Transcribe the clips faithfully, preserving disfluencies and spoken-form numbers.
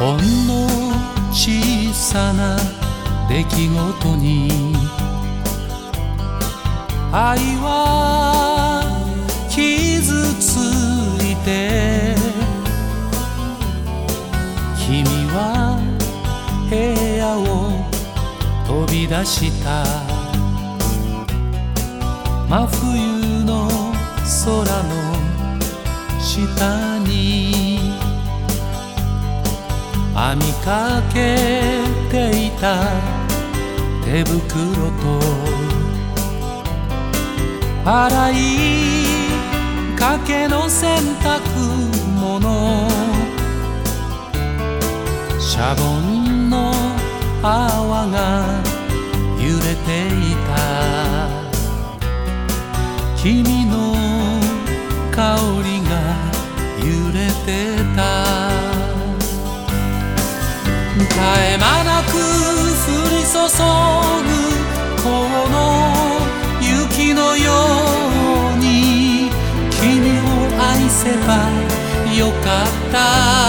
ほんの小さな出来事に愛は傷ついて、君は部屋を飛び出した。真冬の空の下に編みかけていた手袋と洗いかけの洗濯物、シャボンの泡が揺れていた。君の香りが揺れてた。絶え間なく降り注ぐこの雪のように君を愛せばよかった。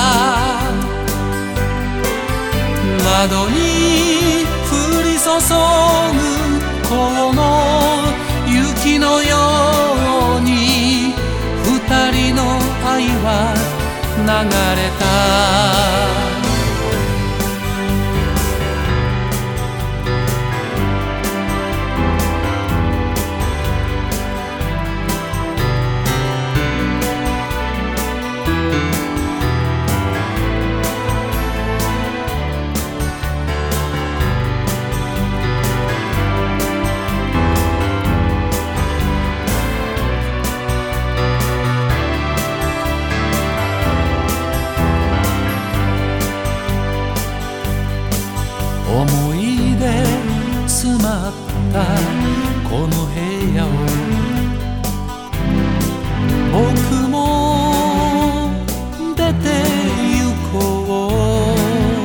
窓に降り注ぐこの雪のように二人の愛は流れた。思い出詰まったこの部屋を僕も出て行こ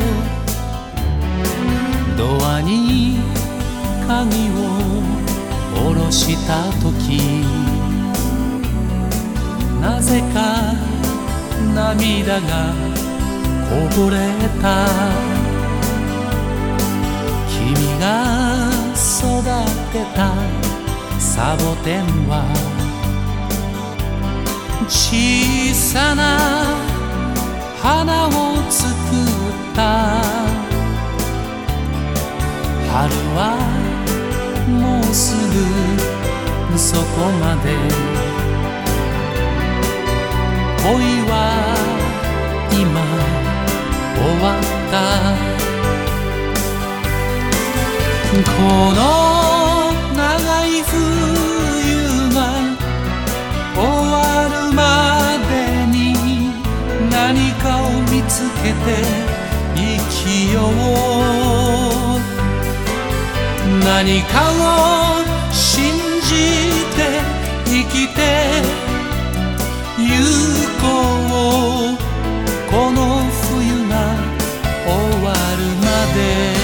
う。ドアに鍵を下ろした時、なぜか涙がこぼれた。君が育てたサボテンは小さな花を作った。春はもうすぐそこまで、恋は今終わった。この長い冬が終わるまでに何かを見つけて生きよう。何かを信じて生きてゆこう。この冬が終わるまで、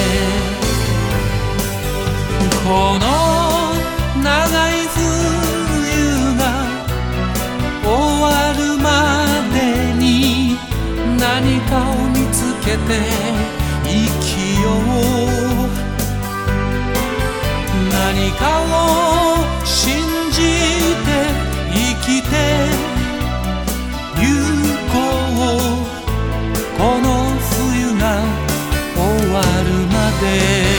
この長い冬が終わるまでに何かを見つけて生きよう。何かを信じて生きてゆこう。この冬が終わるまで。